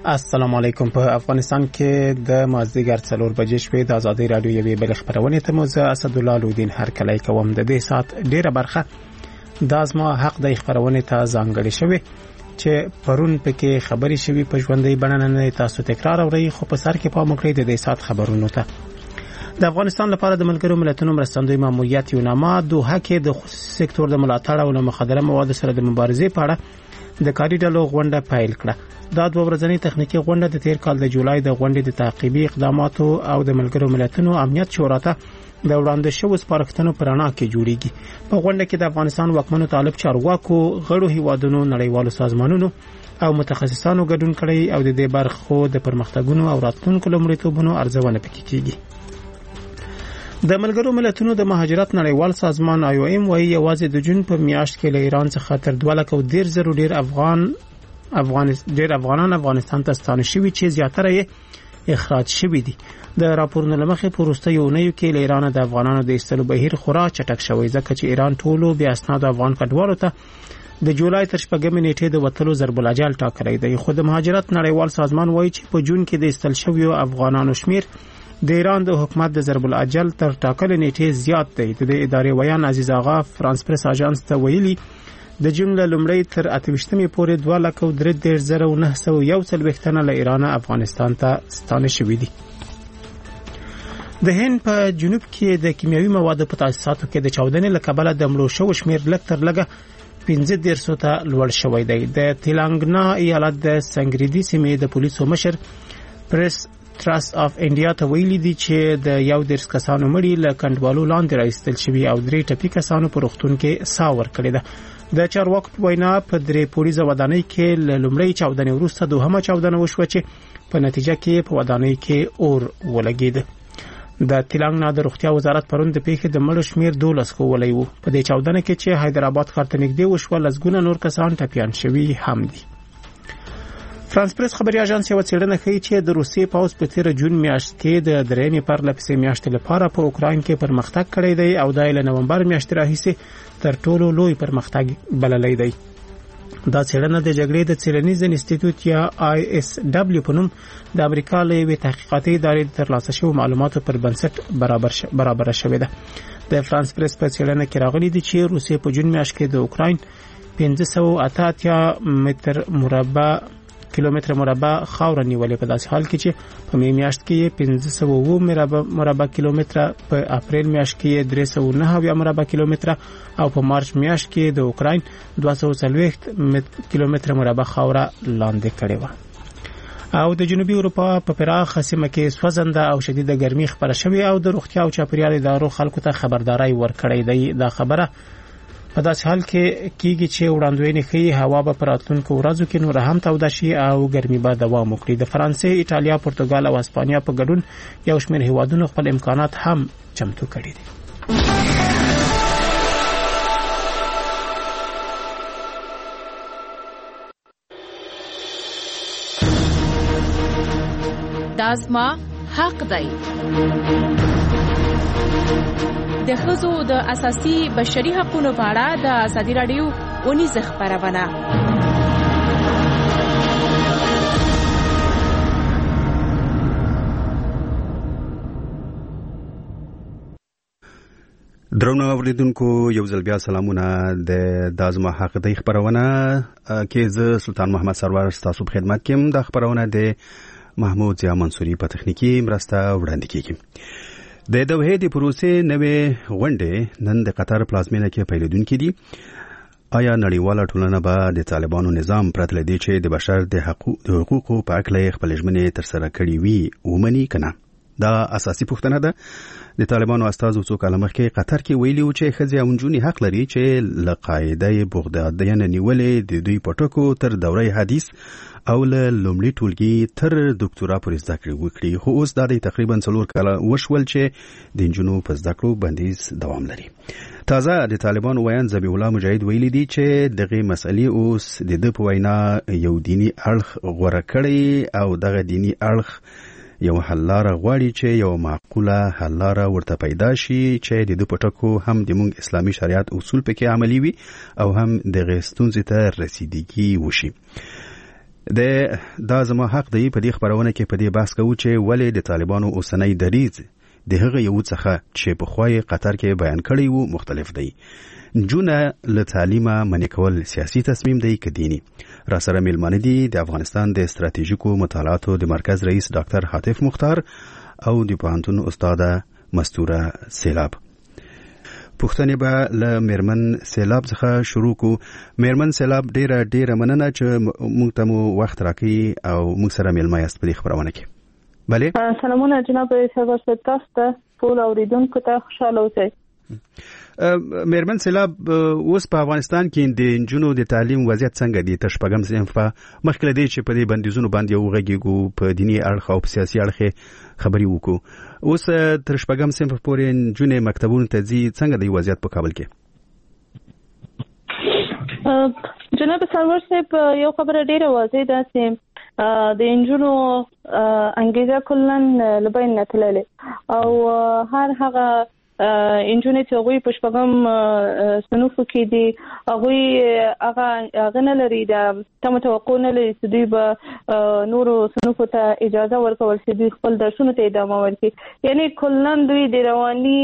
السلام علیکم. په افغانستان کې د مازدیګر 4 بجې شپې د آزادۍ رادیو یوې بل خبرونه ته موزه اسدالله لودین هرکلی کوم. د دې سات ډیره برخه د ازما حق د خبرونه ته ځانګړې شوی چې پرون پکې خبري شوی په ژوندۍ بڼه تاسو تکرار اورئ، خو په سر کې پام وکړئ د دې سات خبرونو ته. د افغانستان لپاره د ملګرو ملتونو مرستندوی ماموریت یوناما دوحه کې د خصوصي سکتور د ملاتړ او مخدره موادو سره د مبارزې په اړه د کاري ډلو غونډه پیل کړه. دا 2 ورځنۍ تخنیکی غونډه د تیر کال د جولای د غونډې د تعقیبي اقداماتو او د ملګرو ملتونو امنیت شورا ته د وړاندې شوو سپارښتنو پر اړه کې جوړیږي. په غونډه کې د افغانستان واکمنو طالب چارواکو، غړو هیوادونو، نړیوالو سازمانونو او متخصصانو ګډون کړي او د دې برخو د پرمختګونو او راتلونکو لومړیتوبونو ارزونه پکې کیږي. د ملګرو ملتونو د مهاجرت نړیوال سازمان IOM وايي یوازې د جون په میاشت کې له ایران څخه تر 2,10,000 ډیر افغانان افغانستان ته ستانه شوي چې زیاتره یې اخراج شوي دي. د راپورونو لمخې په وروستیو اونیو کې له ایران د افغانانو د ایستلو بهیر خورا چټک شوی، ځکه چې ایران ټولو بیا اسناد افغان کډوالو ته د جولای تر 4 نیټې د وټلو ضرب الاجل ټاکلی دی. خو د مهاجرت نړیوال سازمان وايي چې په جون کې د ایستل شویو افغانانو شمیر د ایران د حکومت د ضرب الاجل تر ټاکلې نیټې زیات دی. د ادارې ویان عزیز آغا فرانس پریس اژانس ته ویلي د جون له لومړۍ تر 28مې پورې 2,33,901 تنه له ایران افغانستان ته ستانه شوي دي. د هند په جنوب کې د کیمیاوي موادو په تاسیساتو کې د چاودنې له کبله د مړو شوو شمیر لږ تر لږه 15 ته لوړ شوی دی. د تلنګانا ایالت د سنګریدي سیمې د پولیسو مشر پریس تراست اف انډیا ته ویلي دي چې د 11 کسانو مړي له کندوالو لاندې راایستل شوي او 3 ټپي کسانو په روغتون کې ساه ورکړې ده. د چارواکو په وینا په 3 پولیسو ودانۍ کې له لومړۍ چاودنې وروسته دوهمه چاودنه وشوه چې په نتیجه کې په ودانۍ کې اور ولګید. د تلنګانا د روغتیا وزارت پرون د پیښې د مړو شمیر 12 ولې وو. په دې چاودنه کې چې حیدرآباد ښار ته نږدې وشوه لږونه نور کسان ټپيان شوي هم دي. فرانس پریس خبري اژانس یو څېړنه ښیي چې د روسیې پوځ په 13 جون میاشت کې د درېمې پرلپسې میاشتې لپاره په اوکراین کې پرمختګ کړی دی او د نومبر میاشتې راهیسې تر ټولو لوی پرمختګ بللی دی. دا څېړنه د جګړې د څېړنیز انسټیټیوټ یا ISW په نوم د امریکا له یوې تحقیقاتي ادارې ترلاسه شوو معلوماتو پر بنسټ برابر شوې ده. د فرانس پریس په څېړنه کې راغلي دي چې روسیې په جون میاشت کې د اوکراین 588 کیلومتر مربع خاور نیولې، په داسې حال کې چې په می میاشت کې 509 مربع کیلومتر، په اپریل میاشت کې 309 مربع کیلومتر او په مارچ میاشت کې د اوکراین 240 کیلومتر مربع خاور لاندې کړې و. او د جنوبي اروپا په پراخه سیمه کې سوځنده او شدیده ګرمي خبره شوې او د روغتیا او چاپیریال ادارو خلکو ته خبرداري ورکړې ده. دا خبره په داسې حال کې کیږي چې وړاندوینې ښیي هوا به په راتلونکو ورځو کې نور هم توده شي او ګرمي به دوام وکړي. د فرانسې، ایټالیا، پرتګال او اسپانیا په ګډون یو شمېر هیوادونو خپل امکانات هم چمتو کړي دي. دا زما حق دی. د ښځو د اساسي بشري حقوقو په اړه د ازادي رادیو اونیزه خبرونه. درنو اوریدونکو یو ځل بیا سلامونه. د دازما حق د خبرونه کې زه سلطان محمد سرور تاسو په خدمت کې يم. د خبرونه د محمود ضیا منصوري په تخنیکی مرسته وړاندې کیږي. د دوحې د پروسې نوې غونډې نن د قطر پلازمینه کې پیلېدونکې دي. آیا نړیواله ټولنه به د طالبانو نظام پرته له دې چې د بشر د حقوقو په اړه خپل ژمنې ترسره کړې وي ومني کنه؟ دا اساسي پوښتنه ده. د طالبانو استازو څو کاله مخکې قطر کې ویلي و چې ښځې او نجونې حق لري چې له قاعده بغدادیانه نیولې د دوی پټکو تر دوره حدیث او له لومړي ټولګي تر ډاکټرا پورې زده کړې وکړي. خو اوس دا تقریبا 4 کاله وشول چې د نجونو په زده کړو بندیز دوام لري. تازه د طالبانو ویان ذبیح الله مجاهد ویلي دي چې دغه مسئلې اوس د په وینا یو دینی اړخ غوړه کړي او دغه دینی اړخ یو حلاره غواړي چې یو معقوله حلاره ورته پیدا شي چې د پټکو هم د مونږ اسلامي شریعت اصول پکې عملي وي او هم د غستونځ ته رسیدګي وشي. دا زما حق دی. په دې خبرونه کې په دې بحث کوو چې ولې د طالبانو اوسنۍ دریځ د هغه یو څخه چې په خوای قطر کې بیان کړی وو مختلف دی. جونه له تعلیمه منع کول سیاسي تصمیم دی که دینی. را سره میلمانه دي د افغانستان د استراتیژیکو مطالعاتو د مرکز رئیس ډاکټر حاتف مختار او د پوهنتون استاد مستوره سیلاب. پښتنې به له میرمن سیلاب څخه شروع کو. میرمن سیلاب ډیره مننه چې موږ ته مو وخت راکړي او موږ سره میلمه یاست په دې خبرونه کې. بله سلامونه جناب سرور پودکاسټ ټول اوریدونکو ته خوشاله اوسئ. میرمن سیلاب اوس په افغانستان کې د نجونو د تعلیم وضعیت څنګه دی؟ تر شپږم صنف مخکې له دې چې په دې بندیزونو باندې وغږیږو په دیني اړخ او په سیاسي اړخ خبرې وکړو، اوس تر شپږم صنف پورې نجونې مکتبونو ته ځي، څنګه دی وضعیت په کابل کې؟ جناب سرور صاحب یو خبره ډیره واضح ده چې د نجونو انګیزه کلن لبین نه تللې او هر هغه انجونې چې هغوی په شپږم صنفو کې دي هغه نه لري د تمه توقع نه لري چې دوی به نورو صنفو ته اجازه ورکول چې دوی خپل درسونو ته ادامه ورکړي. یعنی کلن دوی د رواني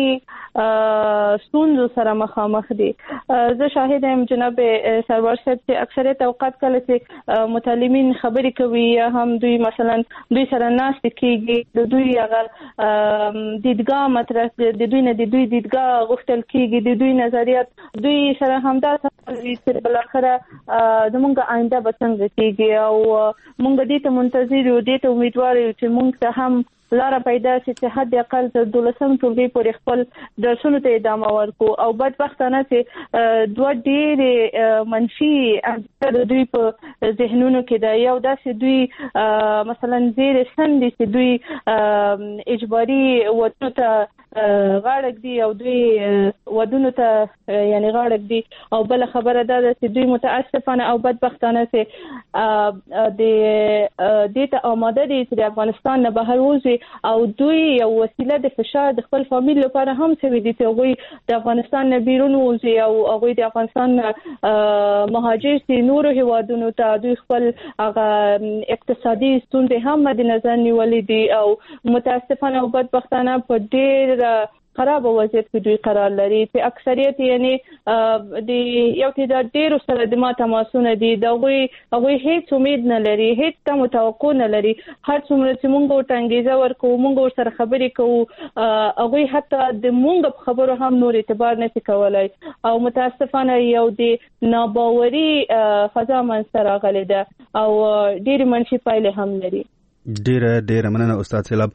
ستونزو سره مخامخ دي. زه شاهد یم جناب سرور صاحب چې اکثریت اوقات کله چې متعلمین خبرې کوي یا هم دوی مثلا دوی سره ناستې کېږي د دوی هغه دیدګاه مطرح د دوی نه د دوی دیدګاه غوښتل کېږي، د دوی نظریات دوی سره همدا وي چې بالاخره زموږ آینده به څنګه کېږي او موږ دې ته منتظر یو، دې ته امیدوار یو چې موږ ته هم لاره پیدا شي چې حد اقل تر 12 ټولګي پورې خپل درسونو ته ادامه ورکړو. او بدبختانه چې دوه ډېرې منفي د دوی په ذهنونو کې ده. یو دا چې دوی مثلا زیر سن دي چې دوی اجباري ودونو ته غاړه دي او دوی ودونو ته یعنی غاړه دي، او بل خبره ده چې دوی متاسفانه او بدبختانه چې د دې ته آماده دي چې د افغانستان نه بهر وځي او دوی یو وسیله د فشار د خپل فامیل لپاره هم سوي دي چې هغوی د افغانستان نه بیرون وځي او هغوی د افغانستان مهاجر سي نورو هیوادونو ته. دوی خپل هغه اقتصادي ستونزې هم مد نظر نیولې دي او متاسفانه او بدبختانه په ډېر خراب وضعیت کې دوی قرار لري چې اکثریت یعنی د یو تعداد ډېرو سره د ما تماسونه دي، د هغوی هیڅ امید نه لري، هیڅ تمه توقع نه لري. هر څومره چې موږ ورته انګیزه ورکوو، موږ ورسره خبرې کوو، هغوی حتی د موږ په خبرو هم نور اعتبار نه شي کولی او متاسفانه یو د ناباوري فضا منځته راغلې ده او ډېرې منفي پایلې هم لري. ډیره مننه استاد سیلاب.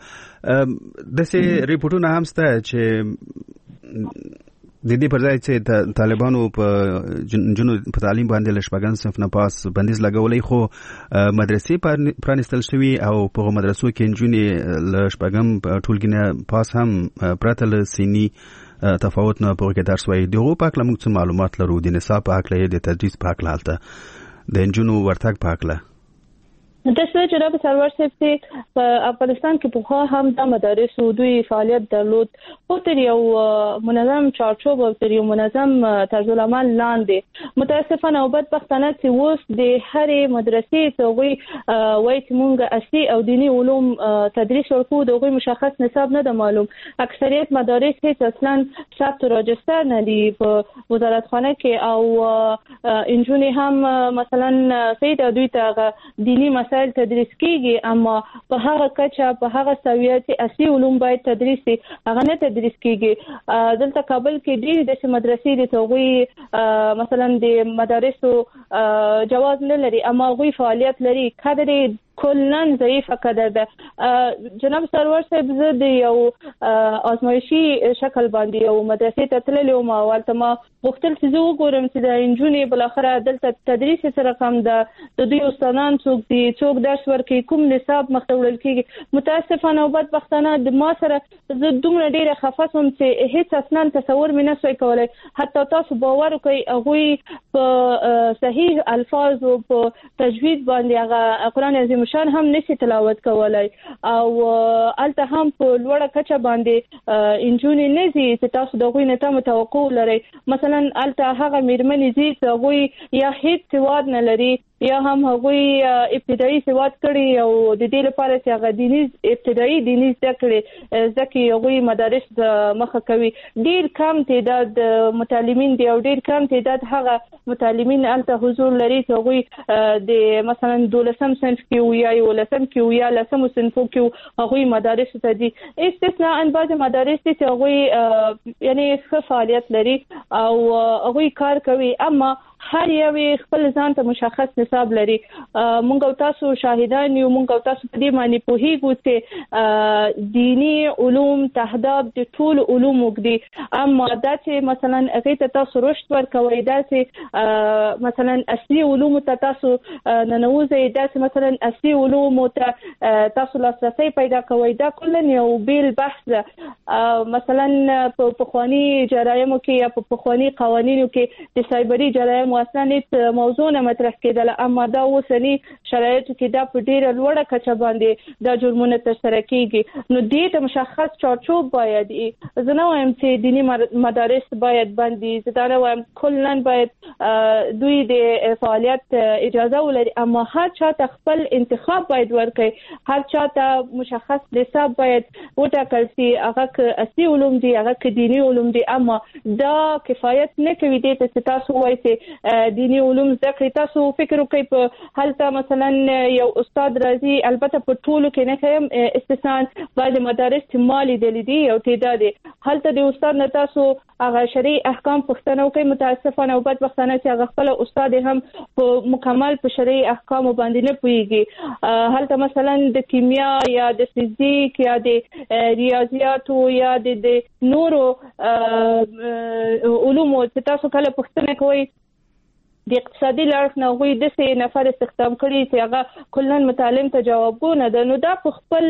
داسې ریپورټونه هم شته چې د دې پر ځای چې طالبانو په جنونو په تعلیم باندې له شپږم صنف نه پاس بندیز لګولی، خو مدرسې پرانیستل شوي او په مدرسو کې نجونې له شپږم ټولګي نه پاس هم پرته له سني تفاوت نه په هغه کې درس وایي. د هغو په هکله موږ څه معلومات لرو؟ د نصاب په هکله، د تدریس په هکله، هلته د نجونو ورتګ په هکله؟ داسې جناب سرور صاحب چې په افغانستان کې پخوا هم د مدارسو دوی فعالیت درلود، خو تر یو منظم چارچوب او تر یو منظم طرز العمل لاندې. متاسفانه او بدبختانه چې اوس د هرې مدرسې چې هغوی وایي چې موږ اصلي او دیني علوم تدریس ورکوو، د هغوی مشخص نصاب نه ده معلوم. اکثریت مدارس هیڅ اصلا ثبت راجستر نه دي په وزارتخانه کې او نجونې هم مثلا صحیح دوی ته دیني مسایل تدریس کیږي، اما په هغه کچه په هغه سویه چې اصلي علوم باید تدریس شي هغه نه تدریس کیږي. دلته کابل کې ډېرې داسې مدرسې دي چې هغوی مثلا د مدارسو جواز نه لري اما هغوی فعالیت لري. کادر کلن ضعیفه قدر ده. جناب سرور صاحب زه د یو آزمایشي شکل باندې یو مدرسې ته تللی وم او هلته ما غوښتل چې زه وګورم چې د نجونې بالاخره دلته تدریس څه رقم ده، د دوی استادان څوک دي، څوک درس ورکوي، کوم نصاب مخته وړل کېږي. متاسفانه او بدبختانه د ما سره زه دومره ډېره خفه شوم چې هیڅ اصلا تصور مې نه شوی کولی. حتی تاسو باور وکړئ هغوی په صحیح الفاظو په تجوید باندې هغه قرآن عظیم شان هم نشي تلاوت کولای او الته هم په لوړه کچه باندې انجونې نه زی چې تاسو دغه نه تاسو توقع لرئ. مثلا الته هغه میرمنې زی چې هغه یا هیڅ سواد نه لري یا هم هغوی ابتدایي سواد کړي او د دې لپاره چې هغه ابتدایي دیني زده کړې ځکه هغوی مدارس مخه کوي. ډیر کم تعداد متعلمین دی او ډیر کم تعداد هغه متعلمین الته حضور لري چې هغوی د مثلا 12م صنف کې یا 11م کې یا 10م صنفو کې هغوی مدارس ته دي. استثناء ان بعض مدارس دي چې هغوی یعنی ښه فعالیت لري او هغوی کار کوي، اما هر یو خپل ځان ته مشخص نصاب لري. مونږ او تاسو شاهدان یو، مونږ او تاسو په دې معنی پوهیږو چې دینی علوم تهداب د ټول علوم وګدي، اما دا چې مثلا هغه ته تاسو رشد ورکوي، دا چې مثلا اصلي علوم ته تاسو ننوځي، دا چې مثلا اصلي علوم ته تاسو لاسرسي پیدا کوي، دا کله یو بیل بحث ده. مثلا په خواني جرایم کې یا په خواني قوانینو کې د سایبری جرایم واسنه موضوع نه مطرح کېدل، اما دا اوسنی شرایطو کې دا په ډیره لوړه کچه باندې دا جرمونه ترسره کیږي. نو دې ته مشخص چارچوب باید زه نه وایم چې دینی مدارس باید بندي، زه دا وایم کلن باید دوی د فعالیت اجازه ولري، اما هر چاته خپل انتخاب باید ورکړي، هر چاته مشخص نصاب باید وټاکل شي، هغه اصلي علوم دي، هغه دینی علوم دي، اما دا کفایت نه کوي دې ته تاسو وایي چې دینی علوم ذکر. تاسو فکر وکړئ په حالت مثلا یو استاد راځي، البته په ټولو کې نه کوم استثناء بعض مدارس مالی دي او تعداد حالت د استاد نه تاسو هغه شرعي احکام پښتنه کوي. متاسفانه او بدبختانه چې هغه خپل استاد هم په مکمل په شرعي احکام باندې نه پوهیږي. حالت مثلا د کیمیا یا د فزیک یا د ریاضیاتو یا د نورو علومو چې تاسو کله پښتنه کوي د اقتصادي لارښ نه غوي د سه نفر استخدام کړي چې هغه کلن متعلم ته جوابونه ده. نو دا په خپل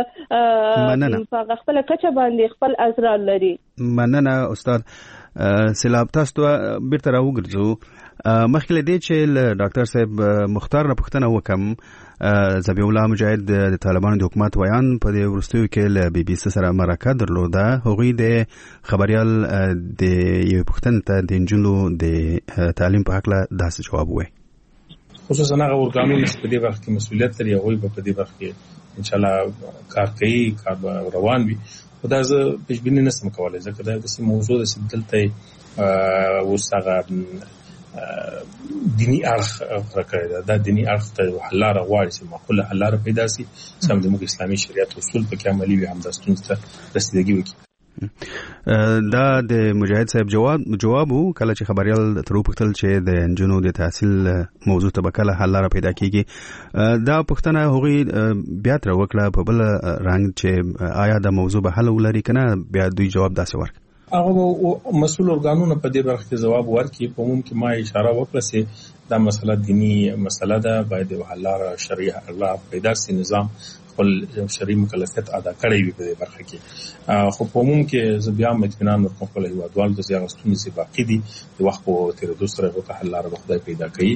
کچه باندې خپل ازرار لري. مننه استاد سلام. تاسو بیرته راوګرځو مخکې له دې چې ډاکټر صاحب مختار نه پوښتنه وکم. ذبیح الله مجاهد د طالبانو د حکومت ویان په دې ورستیو کې له بي بي سي سره مرکه درلوده. هغوی د خبريال د یو پښتن ته د انجلو د تعلیم په حق له داسې جواب وای. خصوصا هغه ورګانونه چې په دې وخت کې مسؤلیت لري، هغوی په دې وخت کې ان شاء الله کار کوي، کار روان وي. خو دا زه پېژبیني نشم کولای ځکه دا د موضوع د سدلته وسغه دینی اړخ راکړی دا دینی اړخ ته حل لاره غواړي چې معقوله حل لاره پیدا شي، سم د موږ اسلامي شریعت اصول په کې عملي وي، هم د ستونزې ته رسیدګي وکړي. دا د مجاهد صاحب جواب وو کله چې خبريال ترو پختل چې د انجنونو د تحصیل موضوع ته بکله حل لاره پیدا کیږي. دا پښتنه هغوی بیا تر وکړه په بل رنګ چې آیا د موضوع به حل ولري کنه، بیا دوی جواب داسې ورک. هغه مسؤل ارګانونه په دې برخه کې جواب ورکړي. په عموم کې ما اشاره وکړه چې دا مسله دینی مسله ده، باید د حل لاره شرعي الله پیدا سي، نظام خپل شرعي مکلفیت ادا کړی وي په دې برخه کې. خو په عموم کې زه بیا اطمینان ورکوم خپل هیوادوالو ته چې هغه ستونزې باقي دي، د وخت په تېرېدو سره هغه حل لاره به خدای پیدا کوي.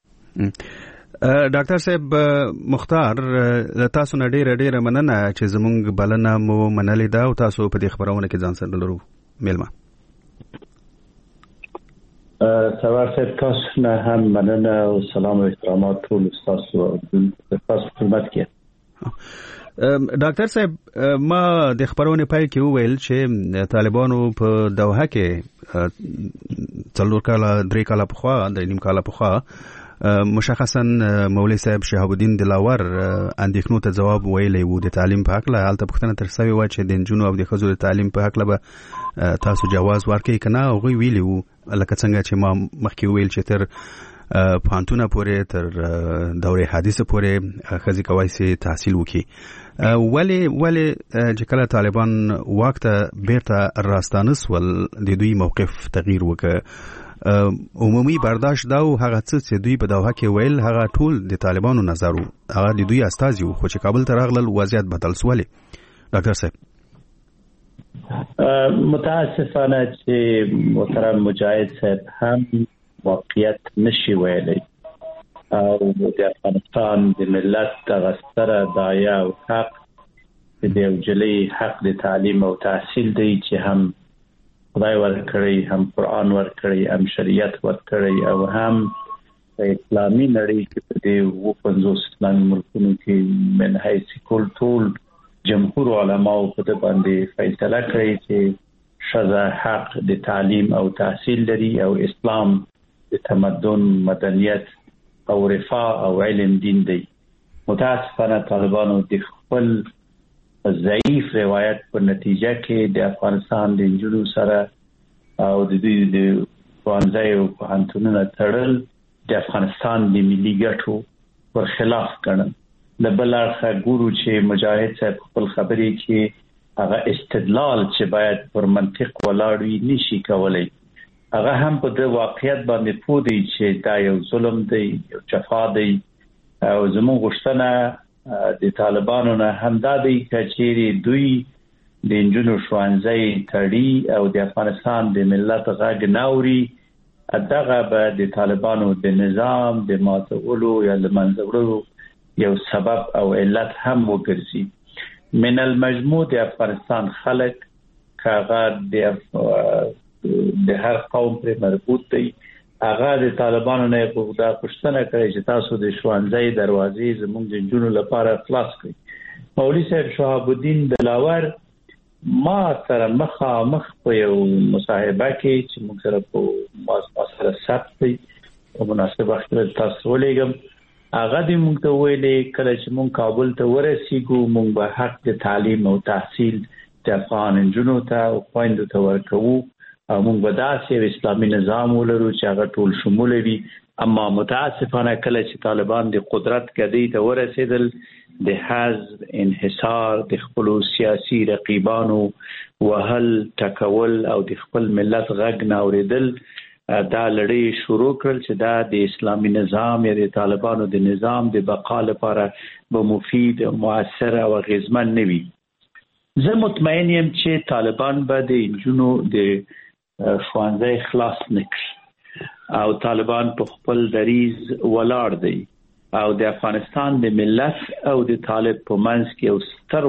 ډاکټر صاحب مختار تاسو نه ډیره مننه چې زموږ بلنه مو منلې ده او تاسو په دې خبرونه کې ځان سره لرو میلمه. سوار صاحب تاسو نه هم مننه او سلام و احترامات ټول تاسو تاسو خدمت کې. ډاکټر صاحب ما د خبرونه پای کې وویل چې طالبانو په دوحه کې 3 کاله پخوا د نیم کاله پخوا مشخصا مولوی صاحب شهاب الدین دلاور اندېښنو ته جواب ویلی وو د تعلیم په حق له. هلته پوښتنه تر شوې وه چې د نجونو او د ښځو د تعلیم په حق له به تاسو جواز ورکوئ که نه. هغوی ویلي وو لکه څنګه چې ما مخکې وویل چې تر پوهنتونه پورې تر دورې حدیثه پورې ښځې کولی سي تحصیل وکړي. ولې چې کله طالبان واک ته بیرته راستانه سول د دوی موقف تغییر وکړ؟ عمومي برداشت دا او هغه څه چې دوی په دوحه کې ویل هغه ټول د طالبانو نظر وو، هغه د دوی استازي وو، خو چې کابل ته راغلل وضعیت بدل سول. ډاکټر صاحب متاسفانه چې محترم مجاهد صاحب هم واقعیت نشي ویلی او د افغانستان د ملت د غستره دایا او حق د وجلي حق د تعلیم او تحصیل دی چې هم خدای ورکړي، هم قرآن ورکړي، هم شریعت ورکړي او هم په اسلامي نړۍ کې په دې 50 اسلامي ملکونو کې من حیث ټول جمهور علماء په دې باندې فیصله کړې چې ښځه حق د تعلیم او تحصیل لري او اسلام د تمدن مدنیت او رفاه او علم دین دی. متاسفانه طالبانو د خپل ضعیف روایت په نتیجه کې د افغانستان د انجونو سره او د دوی د ښوونځي او پوهنتونونو تړل د افغانستان د ملي ګټو پر خلاف ګڼل. له بل اړخه ګورو چې مجاهد صاحب خپل خبرې کې هغه استدلال چې باید پر منطق ولاړ وي نشي کولای. هغه هم په د واقعیت باندې پوه دی چې دا یو ظلم دی، یو جفا دی او زموږ غوښتنه د طالبانو نه همدا دی چې دوی د انجونو ښوونځي تړي او د افغانستان د ملت غږ ناوري. دغه به د طالبانو د نظام د ماتولو یا د منځوړو یو سبب او علت هم وګرځي. من المجموع د افغانستان خلک کاغه د هر قوم پر مربوط دی. هغه د طالبانو نه غوښتنه کوي چې تاسو د ښوونځي دروازې زموږ د انجونو لپاره خلاص کړئ. مولوی صاحب شهاب الدین دلاور ما سره مخامخ په یو مصاحبه کې چې موږ سره په سره ثبت دی او مناسب وخت تاسو ولېګم هغه دې موږ ته ویلې کله چې موږ کابل ته ورسېږو موږ به حق د تعلیم او تحصیل د افغان انجونو ته او خویندو ته ورکوو او موږ به داسې اسلامي نظام ولرو چې هغه ټول شمول وي. اما متاسفانه کله چې طالبان د قدرت ګدۍ ته ورسېدل د حزب انحصار د خپل سیاسي رقیبانو وهل ټکول او د خپل ملت غږ ناوریدل دا لړۍ شروع کړل چې دا د اسلامي نظام یا د طالبانو د نظام د بقا لپاره به مفید موثر او غیزمن نه وي. زه مطمئن یم چې طالبان به د انجونو د ښوونځي خلاص نکړي او طالبان په خپل دریز ولاړ دی او د افغانستان د ملت او د طالب په منځ کې یو ستر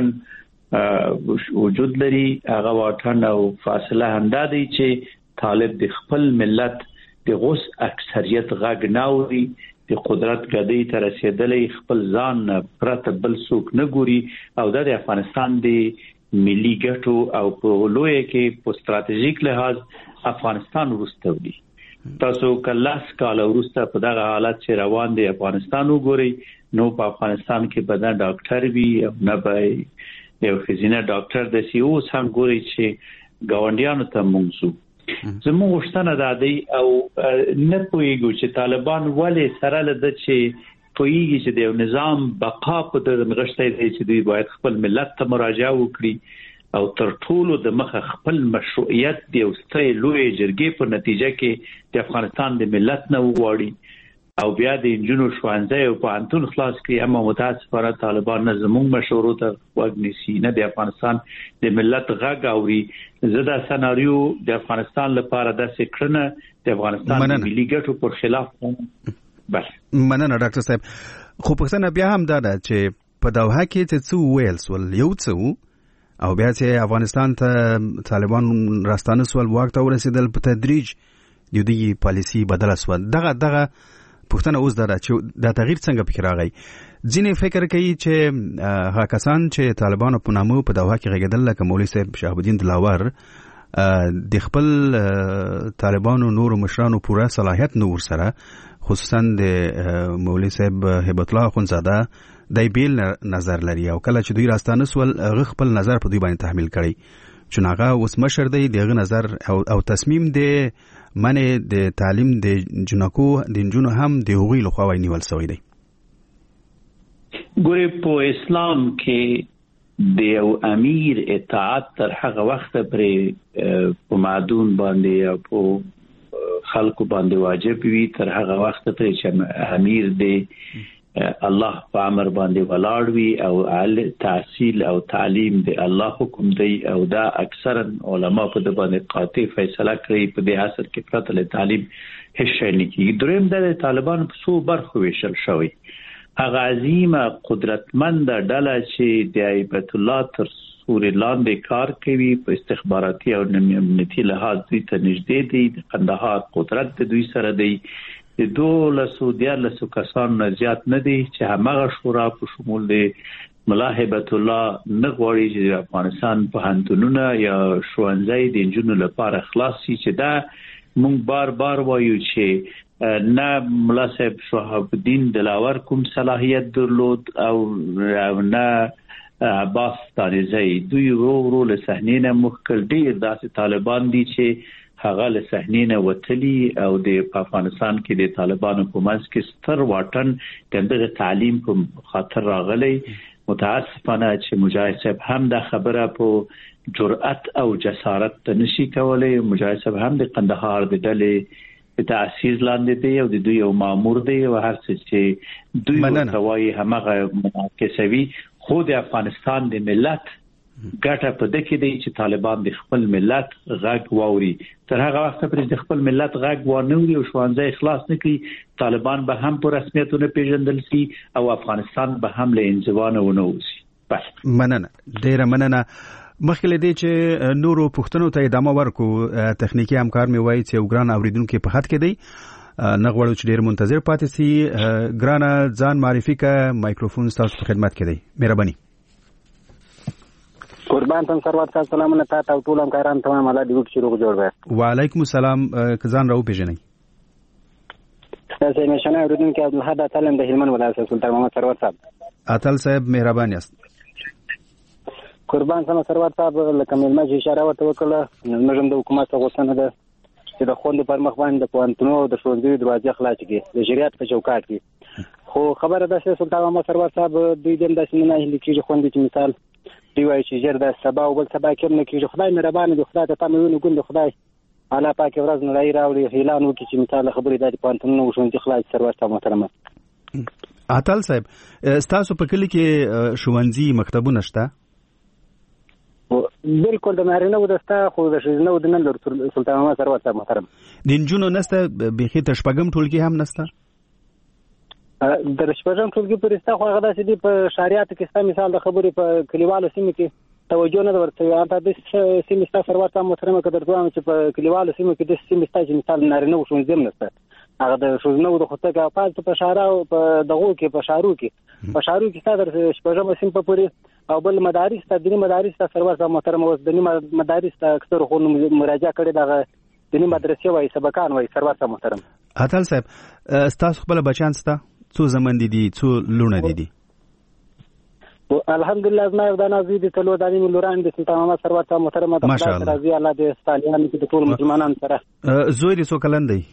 واټن وجود لري. هغه واټن او فاصله همدا دی چې طالب د خپل ملت د غوث اکثریت غږ ناوري، د قدرت ګدۍ ته رسېدلی خپل ځان پرته بل څوک نه ګوري او د افغانستان د ملي ګټو او په لوی کې په ستراتیژیک لحاظ افغانستان وروسته وي. تاسو کلاس کال وروسته په دغه حالت چې روان دی افغانستان وګورئ نو په افغانستان کې به نه ډاکټر وي او نه به یو ښځینه ډاکټر د سی اوس هم ګورئ چې ګاونډیانو ته موږ زموږ غوښتنه دا دی او نه پوهیږو چې طالبان ولې سره له ده چې پوهیږي چې د یو نظام بقا په دغه نغښتی دی چې دوی باید خپل ملت ته مراجعه وکړي او تر ټولو د مخه خپل مشروعیت د یو سترې لویې جرګې په نتیجه کې د افغانستان د ملت نه وغواړي او بیا د انجونو ښوونځي او پوهنتون خلاص کړي. اما متاسفانه طالبان نه زموږ مشورو ته غوږ نیسي نه د افغانستان د ملت غږ اوري. زه دا سناریو د افغانستان لپاره داسې کړنه د افغانستان د ملي ګټو پر خلاف بس. مننه ډاکټر صاحب. خو پښتنه بیا هم دا ده چې په دوحه کې څه ویل سول یو څه او بیا چې افغانستان ته طالبان راستانه سول واک ته ورسېدل په تدریج د دوی پالیسی بدله سول. دغه پښتنه اوس دا چې دا تغییر څنګه پکې راغی. ځینې فکر کوي چې هغه کسان چې طالبانو په نامه په دوحه کې غږېدل لکه مولوی صاحب شهاب الدین دلاور د خپل طالبانو نور مشرانو پوره صلاحیت نور سره خصوصا د مولوی صاحب هیبت الله اخوندزاده دای بیل نظر لري او کله چې دوی راستانه سول هغه خپل نظر په دوی باندې تحمیل کړي چې هغه اوس مشر دی دغه نظر او تصمیم دی منه د تعلیم د جنکو د انجونو هم د هغوی لخوا نیول شوی دی. ګورې په اسلام کې د یو امیر اطاعت تر هغه وخت پرې په معدون باندې او په خلکو باندې واجب وي تر هغه وخت پرې چې امیر دی الله په امر باندې ولاړ وي او تحصیل او تعلیم د الله حکم دی او دا اکثرا علما په د باندې قاطع فیصله کوي په دې اصل کې پرته له تعلیم هیڅ شی نه کیږي. دریم د طالبان په څو برخو ویشل شوی. هغه عظیمه قدرتمند ډله چې د هیبت الله تر سوري لاندې کار کوي په استخباراتي او امنیتي لحاظ دوی ته نږدې دي. د قندهار قدرت د دوی سره دی. د 214 کسان نه زیات نه دي چې همغه شورا په شمول دي ملا هیبت الله نغوړي چې افغانستان په هندونونه یا شوانځي د انجونو لپاره خلاص شي چې دا مونږ بار وایو چې نه ملا صاحب شهاب الدین دلاور کوم صلاحیت درلود او نه عباس تانیزی دوی ورو له صحنې نه مخکل ډیر داسې طالبان دي چې هغه له صحنې نه وتلي او د افغانستان کې د طالبانو په منځ کې ستر واټن د تعلیم په خاطر راغلي متاسفانه چې مجاهد صاحب هم د خبره په جرأت او جسارت نشي کولای. مجاهد صاحب هم د قندهار د ډلې په تاسیس لاندې دی او د دوی یو مامور دی او هر څه چې دوی ورتوي همغه مناقصوي خو د افغانستان د ملت ګټه په دې دی چې طالبان د خپل ملت غږ واوري. تر هغه وخت پرې د خپل ملت غږ وانوري او شوانځي خلاص نکړي طالبان به هم په رسمیتونه پیژندل شي او افغانستان به هم له انزوانه ونوځي. بس مننه ډیره مننه. مخکې دې چې نورو پښتنو ته ادامه ورکو تخنیکی همکار مې وایي چې وګران اوریدونکو په خط کې دی نغوړو چې ډیر منتظر پاتې سي. ګرانه ځان معرفي کا مایکروفون تاسو په خدمت کې دی. مهرباني. قربان تم سروت صاحب سلامونه تاسو او ټول همکاران تمام الله دې وکړي روغ جوړ وي. وعلیکم السلام. کزان راو پیژنئ. تاسو یې نشانه اوریدونکو عبدالحد اتلم د هلمند ولایت سلطان محمد سروت صاحب. اتل صاحب مهرباني است. قربان تم سروت صاحب لکه ملما چې اشاره ورته وکړه موږ د حکومت غوښتنه ده چې د خوندو پر مخ باندې د پوهنتونونو د ښوونځیو دروازې خلاص کړي د شریعت په چوکاټ کې. خو خبره ده چې سلطان محمد سروت صاحب دوی دم داسې نه هیله کېږي خوندې چې مثال دی وایي چې ژر د سبا او بل سبا کې نه کېږي. خدای مهربان دی، خدای ته تمه وینو ګوند خدای الله پاک ورځ نه راوړي اعلان وکړي چې مثال خبرې د پوهنتونونو او ښوونځي خلاص سروت صاحب محترمه. اتل صاحب تاسو په کلی کې ښوونځي مکتبونه شته؟ بالکل د نارینه و دسته خو د ښځینه و د نن سلطان محمد سروت صاحب محترم. د نجونو نسته بیخي د شپږم ټولګي هم نسته؟ د شپږم ټولګي پرسته خو هغه داسې دی په شریعت کې ستا مثال د خبرې په کلیوالو سیمو کې توجه نه ورته انته د سیمې ستا سروت صاحب محترمه که درته وایم چې په کلیوالو سیمو کې د سیمې ستا چې مثال نارینه و ښوونځي هم نسته. هغه د ښځینه و د خصوصي افعال په شارع او په دغو کې په شارو کې ستا د شپږم سیم په پورې او بل مدارس ته دیني مدارس ته سروت صاحب محترم اوس دیني مدارس ته اکثر خو مراجعه کړي دغه دیني مدرسې وای سبقان وای سروت صاحب محترم. اتل صاحب تاسو خپل بچان ستا څو زمن دي څو لونه دي؟ الحمدلله زما یو د نازوی د تلو د نیمه لوران د سلطان محمد سروت صاحب محترم د خدای رضی الله د استالیان د ټول مسلمانانو سره. زوی دې څو کلن دی؟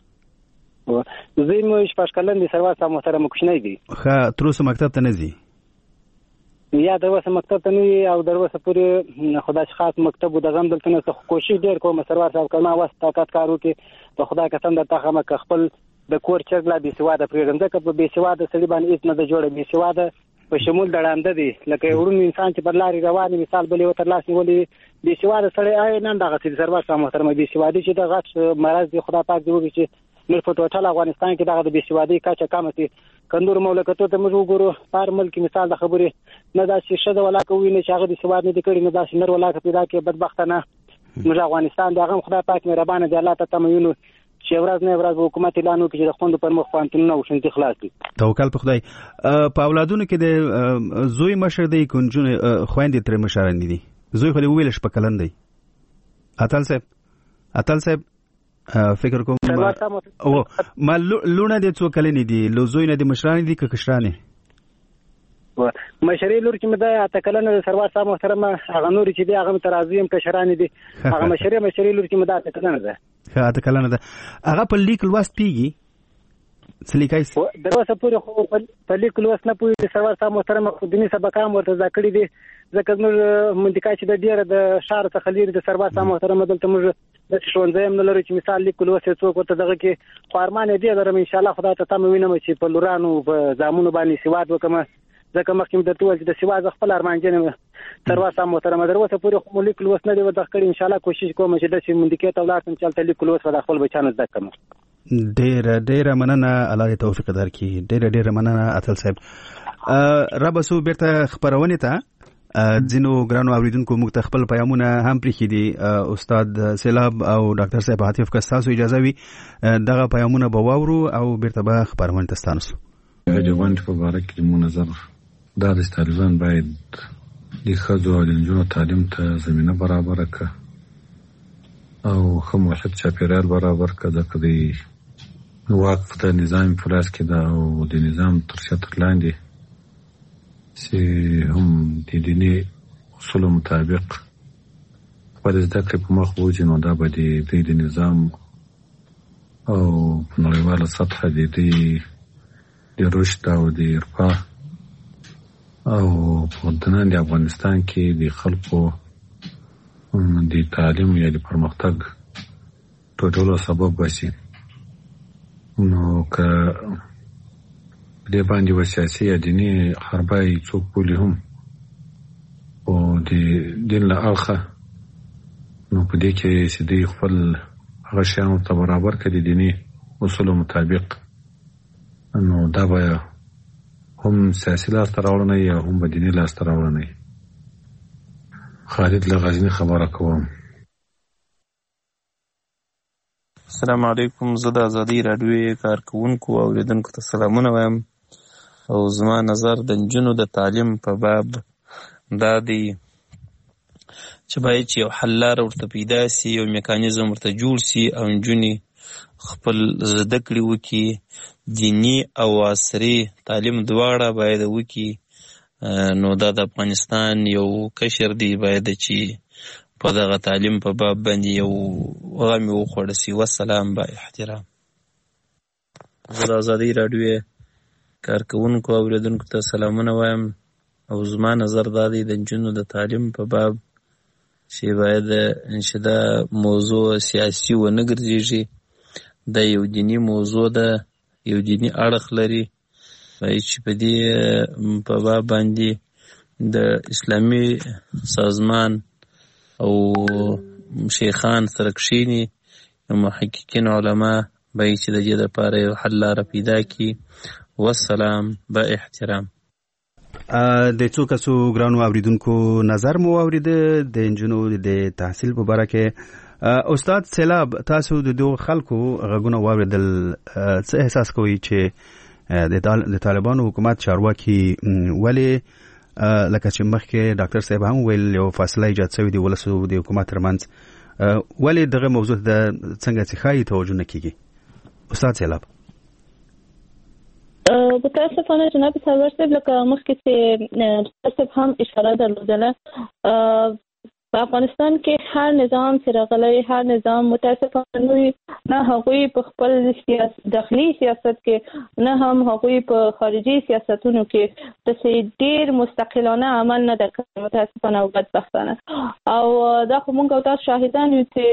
زوی مو شپږ کلن دی سروت صاحب محترم کوچنی دی. ښه تر اوسه مکتب ته نه ځي؟ یا دروسه مکتب ته نه او دروسه پورې خدای خاص مکتب د غم دلته نه کوشش ډیر کوم سروت صاحب کله واسطه طاقت کارو کې ته خدای قسم درته خمه خپل د کور چرګ لا بي سواده پرېږدم ځکه په بي سواده سړي باندې هیڅ نه د جوړه بي سواده په شمول دړانده دي لکه ورون انسان چې پر لاري رواني مثال بلې وتر لاس نیولې بي سواده سړی آی نن دغه چې سروت صاحب محترم بي سواده چې د غټ مرز دی خدای پاک دی وږي چې نور په ټول افغانستان کې دغه د بي سوادي کچه کم دي. کندور مملکتو ته موږ وګورو پر ملک مثال د خبرې نه دا چې شته ولا کوي نه چې هغه د سواد نه دي کړي نه دا چې نر ولا پیدا کې بدبختانه موږ افغانستان دغه خدای پاک مهربان دی الله ته تموینو چې ورځ نه ورځ حکومت اعلان وکړي چې د خوند پر مخ پانتون نو شنت خلاص دي. توکل په خدای. په اولادونو کې د زوی مشر دی کنجون خويندې تر مشران دي زوی خو ویل شپ کلن دی. اتل صاحب فکر کوم او ما لونه دي څو کلنې دي لوزوی نه دي مشران دي که کشرانه مشرې لور چې مده اتکلنه د سروت صاحب محترم هغه نور چې دی هغه ترازیم کشران دي هغه مشرې لور چې مده اتکلنه ده اتکلنه ده هغه په لیک لوست پیږي سلیکایس دروازه پورې خو په لیک لوست نه پوي سروت صاحب محترم خو دیني سبقام ورته ذکر دي ځکه موږ منطقه چې د ډیره د شهر څخه لري د سروت صاحب محترم دلته موږ د ښوونځي هم لري چې مثال لیک لوست څوک ورته دغه کې خارمان دی درم ان شاء الله خدای ته تم وینم چې په لورانو په زامونو باندې سواد وکم ځکه مخکې د ټول د سواد خپل ارمان جنم سروت صاحب محترم دروازه پورې خو لیک لوست نه دی ورته کړی ان شاء الله کوشش کوم چې د منطقه ته ولارم چې لیک لوست په خپل بچانو زده کوم. ډېر مننه الله دې توفیق درکړي. ډېر مننه اتل صاحب. رب سو بیرته خبرونه ته ځینو ګرانو اوریدونکو موږ ته خپل پیغامونه هم پرېښي دي استاد سیلاب او ډاکټر صاحب عاطف که ستاسو اجازه وي دغه پیغامونه به واورو او بیرته به خپرونې ته ستانسو. د غونډې په باره کې زموږ نظر دا دی چې طالبان باید د ښځو او د نجونو تعلیم ته زمینه برابره کړه او ښه محیط چاپېریال برابر کړه. ځکه د واک د نظام په لاس کې ده او د نظام تر چتر لاندې چې هم د دیني اصولو مطابق خپل زده کړې په مخ ووځي، نو دا به د دوی د نظام او په نړیواله سطحه د دوی د رشد او د ارفاه او په نن د افغانستان کې د خلکو د تعلیم یا د پرمختګ ټولو سبب بشي. نو که دې باندې و سیاسي یا دیني حربای څوک بولي هم او د دین له اړخه، نو په دې کې چې دوی خپل هغه شیانو ته برابر کړي دیني اصولو مطابق، نو دا به هم سیاسي لاسته راوړنه یا هم به دیني لاسته راوړنه. خالد له غزني خبره کوم. السلام علیکم. زه د ازادۍ راډیو کارکونکو او اوریدونکو ته سلامونه وایم او زما نظر د نجونو د تعلیم په باب دا دی چې باید چې یو حل لاره ورته پیدا سي، یو میکانیزم ورته جوړ سي او نجونې خپل زده کړې وکړي. دیني او عصري تعلیم دواړه باید وکړي. نو دا د افغانستان یو کشر دی باید چې په دغه تعلیم په باب باندې یو غم وخوړ سي. والسلام با احترام. زه د ازادۍ راډیو کارکونکو او اوریدونکو ته سلامونه وایم او زما نظر دا دی د نجونو د تعلیم په باب چې باید انشدا موضوع سیاسي ونه ګرځېږي. دا یو دینی موضوع ده، یو دینی اړخ لري. باید چې په دې په باب باندې د اسلامي سازمان او شیخان سره کښېني، محققین علما باید چې د دې لپاره یو حل لاره پیدا کړي. والسلام با احترام. د څو کسو ګرانو اوریدونکو نظر مو اوریده د نجونو د تحصیل په باره کې. استاد سیلاب، تاسو د دوه خلکو غږونه واوریدل، څه احساس کوئ چې د طالبانو حکومت چارواکي ولې لکه چې مخکې ډاکټر صاحب هم ویل یو فاصله ایجاد شوې دی ولسو د حکومت ترمنځ، ولې دغه موضوع د څنګه چې ښایي توجه نه کیږي؟ استاد سیلاب. متاسفانه جناب سرور صاحب لکه مخکې چې صاحب هم اشاره درلودله، په افغانستان کې هر نظام چې راغلی، هر نظام متاسفانه نه هغوی په خپل داخلي سیاست کې نه هم هغوی په خارجي سیاستونو کې داسې ډېر مستقلانه عمل نه ده کړی، متاسفانه او بدبختانه. او دا خو موږ او تاسو شاهدان یو چې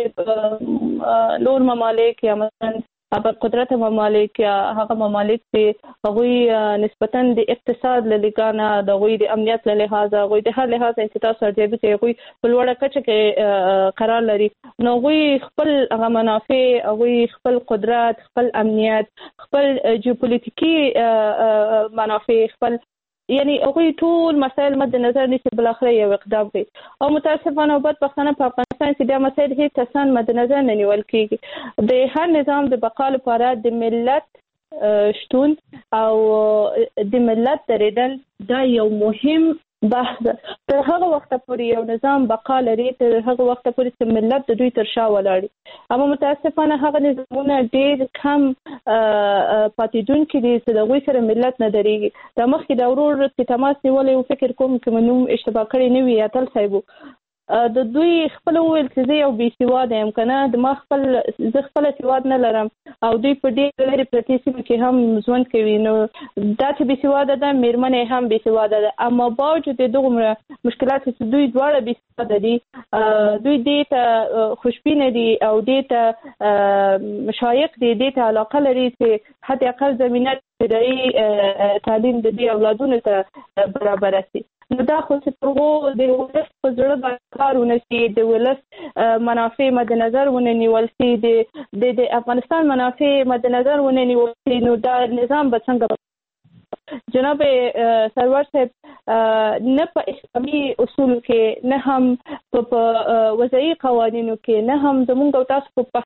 نور ممالک یا مثلا قدرت ممالک یا هغه ممالک چې هغوی نسبتاً د اقتصاد له لګانه، د هغوی د امنیت له لحاظه، هغوی د هر لحاظ انتطاف ارزیابي کوي، هغوی په لوړه کچه کې قرار لري. نو هغوی خپل هغه منافع، هغوی خپل قدرت، خپل امنیت، خپل جیوپولیټیکي منافع، خپل یعنی هغوی ټول مسایل مد نظر نیسي، بالاخره یو اقدام کوي. او متاسفانه او بدبختانه په افغانستان کې دا مسایل هیڅ اسان مد نظر نه نیول کیږي. د هر نظام د بقا لپاره د ملت شتون او د ملت درېدل دا یو مهم بحث ده. تر هغه وخت پورې یو نظام بقا لري، تر هغه وخت پورې چې ملت د دوی تر شا ولاړ. اما متاسفانه هغه نظامونه ډېر کم پاتېدونکي دي چې د هغوی سره ملت نه درېږي. دا مخکې د ورور چې تماس نیولی و، فکر کوم که مې نوم اشتباه کړی نه وي، اتل صاحب د دوی خپل وویل چې زه یو بې سواده یم، که نه زه خپله سواد نه لرم او دوی په ډېر لرې پرتې سیمو کې هم ژوند کوي. نو دا چې بې سواده ده، مېرمن یې هم بې سواده ده. اما باوجود د دغومره مشکلات چې دوی دواړه بې سواده دي، دوی دې ته خوشبینه دي او دې ته شایق دي، دې ته علاقه لري چې حتی اقل زمینه ابتدایي تعلیم د دې اولادونو ته برابره شي. نو دا خو چې پر هغو د ولس په زړه باندې کار ونه شي، د ولس منافع مد نظر ونه نیول شي، د افغانستان منافع مد نظر ونه نیول شي، نو دا نظام به څنګه جناب سرور صاحب نه په اسلامي اصول کې نه هم په وضعي قوانینو کې نه هم زموږ او تاسو په